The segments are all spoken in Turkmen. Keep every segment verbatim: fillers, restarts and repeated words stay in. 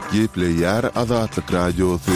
Geple yer Azatlyk Radiosu.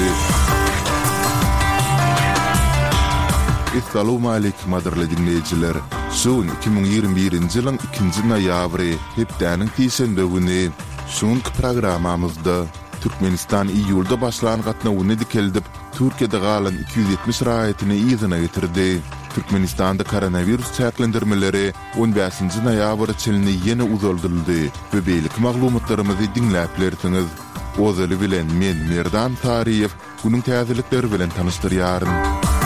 Assalamu alaykum adyrly dinleyijiler. Şuň iki bin ýygrimi birinji ýylyň ikinji noýabry hepdäniň tiýşende güni şuňky programamyzda Türkmenistan iýulda başlan gatnawyny dikeldip Türkiýede galan iki yüz ýetmiş raýatyny ýygyna getirdi. Türkmenistanda koronavirus çäklendirmeleri on beşinji noýabr çylny ýene uzulduruldy we beýlik maglumatlarymyzy dinläp berdiňiz. Ozaly bilen men Merdan Tariýew günüň täzelikleri bilen tanışdyrýaryn.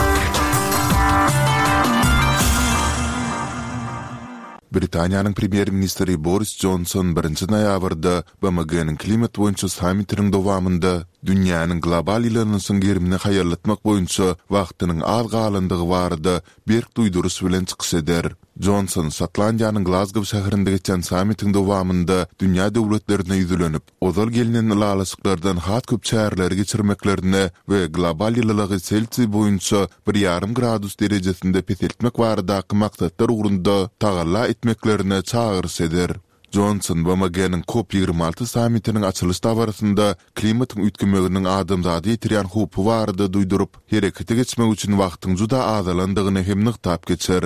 Britaniýanyň premier ministri Boris Johnson birinji noýabrda B M G'niň klimat boýunça sammitining dowamında dünýäniň global ýylanysyň gerimini haýarlatmak boýunça wagtynyň az galandygy barada berk duýdurys bilen çykyş eder. Johnson Şotlandiýanyň Glasgow şäherinde geçen sammitiň dowamında dünýä döwletlerine ýüzlenip, ozal gelinen ýylalasyklardan hat köp çäherleri geçirmeklerine we global ýylalygy Celsius boýunça bir ýarym gradus derejesinde peseltmek baradaky maksatlar ugrunda tagalla etmeklerine çağırys eder. Johnson B M G'niň COP ýygrimi alty sammitiniň açylyş dabarasynda klimatyň üýtgemeginiň adamzady ýetirýän hupy barada duýdurup, herekete geçmek üçin wagtyň juda azalandygyny hem nyktap geçer.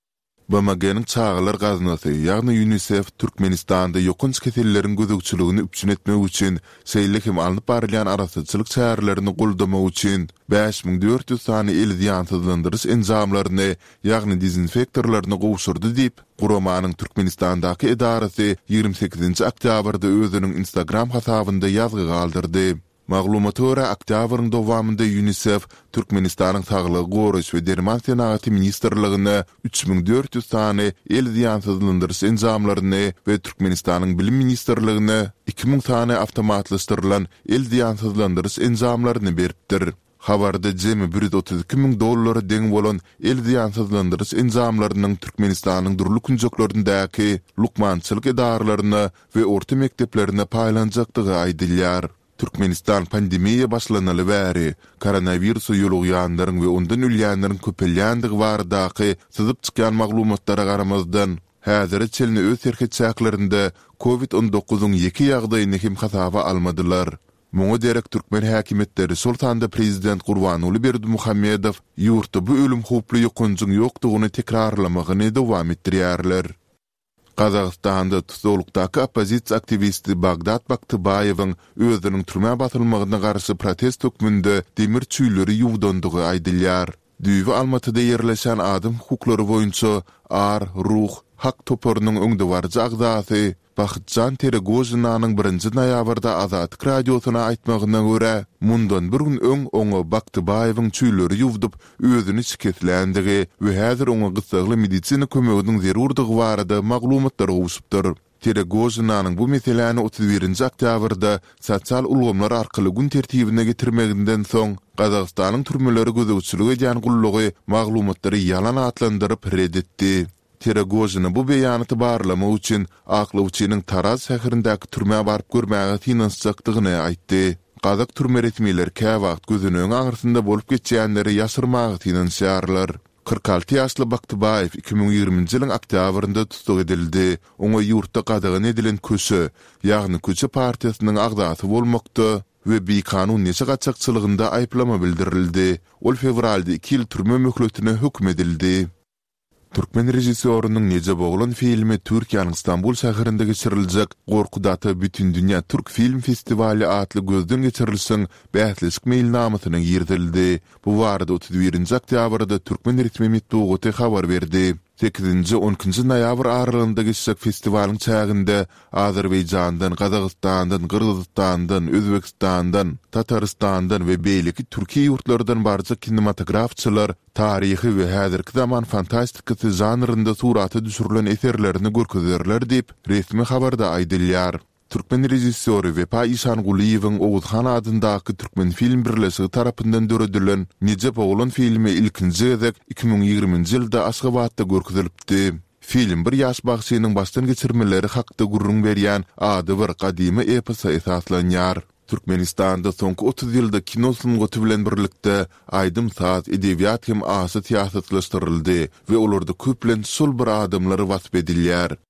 B M G'niň çağılar gaznasy, ýagny UNICEF Türkmenistanda ýokynç keselleriň gözegçiligini üpçün etmek üçin seýlik hem alınıp barylýan arasyçylyk çärelerini guldamak üçin beş bin dört yüz sany el ziýansyzlandyryş enjamlaryny, ýagny dezinfektorlaryny gowşurdy diýip Guramanyň Türkmenistandaky edarasy ýygrimi sekizinji oktýabrda özüniň Instagram hasabynda ýazgy galdyrdy. Maglumata görä oktýabryň dowamında UNICEF Türkmenistanyň saglyk goruş we derman senaty ministrligine üç bin dört yüz sany el ziýansyzlandyryş enjamlaryny we Türkmenistanyň bilim ministrligine iki bin sany awtomatlaşdyrylan el ziýansyzlandyryş enjamlaryny beripdir. Habarda jemi bir yüz otuz iki min dollara deň bolan el ziýansyzlandyryş enjamlarynyň Türkmenistanyň durluk kunjoklaryndaky lukmançylyk edaralaryna we orta mekdeplerine paýlanjakdygy aýdylýar. Türkmenistan pandemiýa başlanaly bäri koronavirusy ýolugýanlaryň we ondan ölýänleriň köpelýänligi baradaky syzyp çykan maglumatlara garamazdan häzir çelni öz serhetçäklerinde covid on dokuzyň iki ýagdaýyny hem hasaba almadylar. Muňa derek Türkmen häkimetleri Sultanda prezident Gurbanuly Berdimuhammedow ýurtda bu ölüm huply ýokunjyň ýokdugyny tekrarlamagyny dowam etdirýärler. Kazakstanda tutulukdaky opozisiýa aktivisti Bagdad Baktybayewiň özüniň türme batylmagyna garşy protest hökmünde demir çüýleri ýuwdandygy aýdylýar. Düýbi Almatyda ýerleşen adam hukuklary boýunça ar, ruh, hak toparynyň öňde barjy agzasy Bahitjan Teregojinanyň birinji noýabrda Azatlyk Radiosyna aýtmagyna görä, mundan bir gün öň oňa Baktybayewiň çüýleri ýuwdyp özüni şiketländigi we häzir oňa gysgaly medisina kömeginiň zerurdygy barada maglumatlar gowşupdyr. Teregojinanyň bu meseleni otuz birinji oktýabrda sosial ulgamlar arkaly gün tertibine getirmeginden soň Gazagstanyň türmeleri gözegçiligi edýän gullugy maglumatlary ýalan atlandyryp reddetdi. Teregojina bu beýanaty barlamak üçin Aklavçynyň Taraz şäherindäki türmäge baryp görmäge finansjakdygyny aýtdy. Gazak türme resmiýetleri käwagt gözüniň aňyrsynda bolup geçýänleri ýaşyrmagy finansýarlar. kırk altı ýaşly Baktybayew iki bin ýygrimiňji ýylyň oktýabrynda tutuk edildi. Oňa ýurtda gadagyn edilen köşe, ýagny köşe partiýasynyň agzasy bolmakda we bir kanun neçe gaçakçylygynda aýplama bildirildi. Ol fevralda iki ýyl türme möhletine hükm edildi. Türkmen rejissörüniň Nece Boğlan filmi Türkiýanyň Istanbul şäherinde geçiriljek Gorkudaty bütün dünýä Türk film festivali atly gözden geçirilişiň bählislik mailnamasyny ýertildi. Bu barada otuz birinji oktýabrda Türkmen resmi medeniýeti habar berdi. sekizinji on ikinji noýabr aralygynda geçecek festivaliň çäginde Azerbaýjandan, Gazagstandan, Kyrgyzstandan, Özbekistandan, Tataristandan we beýleki Türkiýe ýurtlaryndan barça kinematografçylar taryhy we häzirki zaman fantastika janrynda suraty düşürilen eserlerini görkezerler diýip resmi habarda aýdylýar. Türkmen rejissöri Wepa İşanguliýewiň Owuzhan adyndaky Türkmen film birleşigi tarapyndan döredilen Nece Boğlan filmi ilkinji gezek iki bin ýygrimiňji ýylda Aşgabatda görkezilipdi. Film bir ýaş bagşynyň başdan geçirmeleri hakda gurrun berýän ady bir gadymy eposa esaslanýar. Türkmenistanda soňky otuz ýylda kino sungaty bilen birlikde aýdym saz, edebiýat hem asy tiýatrylaşdyryldy we olurda köplen sul bir adamlary wasp edilýär.